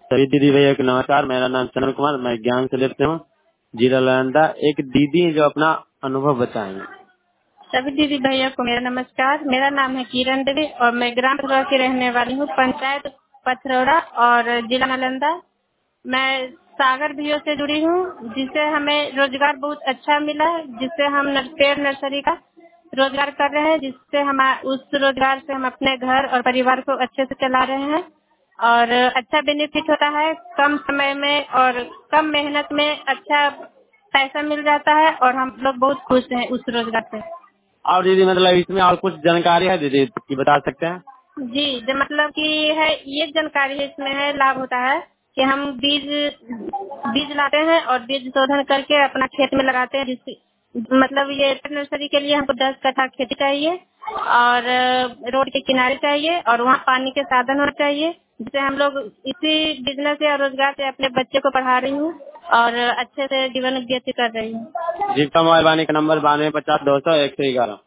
सभी दीदी भैया को नमस्कार। मेरा नाम चंद्र कुमार, मैं ज्ञान से लेते हूँ, जिला नालंदा। एक दीदी है जो अपना अनुभव बताएंगे। सभी दीदी भैया को मेरा नमस्कार। मेरा नाम है किरण देवी और मैं ग्राम पथरौड़ा की रहने वाली हूँ, पंचायत पथरौड़ा और जिला नालंदा। मैं सागर भैया से जुड़ी हूँ, जिससे हमें रोजगार बहुत अच्छा मिला, जिससे हम पेड़ नर्सरी का रोजगार कर रहे हैं, जिससे हम उस रोजगार से हम अपने घर और परिवार को अच्छे से चला रहे हैं और अच्छा बेनिफिट होता है। कम समय में और कम मेहनत में अच्छा पैसा मिल जाता है और हम लोग बहुत खुश हैं उस रोजगार से। और दीदी मतलब इसमें और कुछ जानकारी है दीदी की बता सकते हैं? जी, जो मतलब कि है ये जानकारी है, इसमें है लाभ होता है कि हम बीज बीज लाते हैं और बीज शोधन करके अपना खेत में लगाते हैं। जिससे मतलब ये नर्सरी के लिए हमको 10 कट्ठा खेती चाहिए और रोड के किनारे चाहिए और वहाँ पानी के साधन होना चाहिए, जिससे हम लोग इसी बिजनेस या रोजगार से अपने बच्चे को पढ़ा रही हूँ और अच्छे से जीवन व्यतीत कर रही हूँ। जी का मोबाइल बानी का नंबर 9250 200 111।